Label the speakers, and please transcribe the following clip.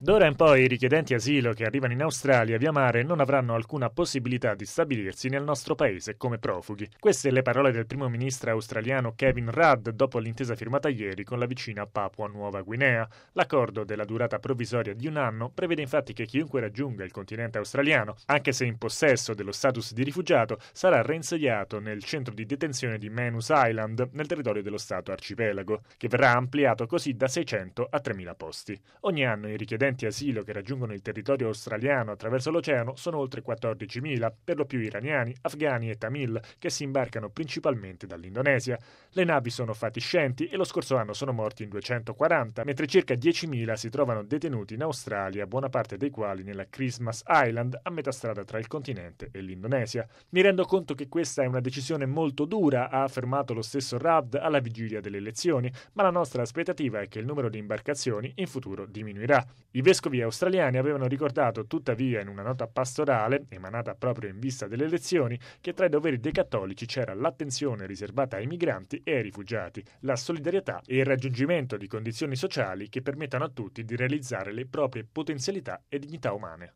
Speaker 1: D'ora in poi i richiedenti asilo che arrivano in Australia via mare non avranno alcuna possibilità di stabilirsi nel nostro paese come profughi. Queste le parole del primo ministro australiano Kevin Rudd dopo l'intesa firmata ieri con la vicina Papua Nuova Guinea. L'accordo della durata provvisoria di 1 anno prevede infatti che chiunque raggiunga il continente australiano, anche se in possesso dello status di rifugiato, sarà reinsediato nel centro di detenzione di Manus Island, nel territorio dello Stato arcipelago, che verrà ampliato così da 600 a 3.000 posti. Ogni anno i richiedenti asilo che raggiungono il territorio australiano attraverso l'oceano sono oltre 14.000, per lo più iraniani, afghani e tamil, che si imbarcano principalmente dall'Indonesia. Le navi sono fatiscenti e lo scorso anno sono morti in 240, mentre circa 10.000 si trovano detenuti in Australia, buona parte dei quali nella Christmas Island, a metà strada tra il continente e l'Indonesia. Mi rendo conto che questa è una decisione molto dura, ha affermato lo stesso Rudd alla vigilia delle elezioni, ma la nostra aspettativa è che il numero di imbarcazioni in futuro diminuirà. I vescovi australiani avevano ricordato tuttavia in una nota pastorale, emanata proprio in vista delle elezioni, che tra i doveri dei cattolici c'era l'attenzione riservata ai migranti e ai rifugiati, la solidarietà e il raggiungimento di condizioni sociali che permettano a tutti di realizzare le proprie potenzialità e dignità umane.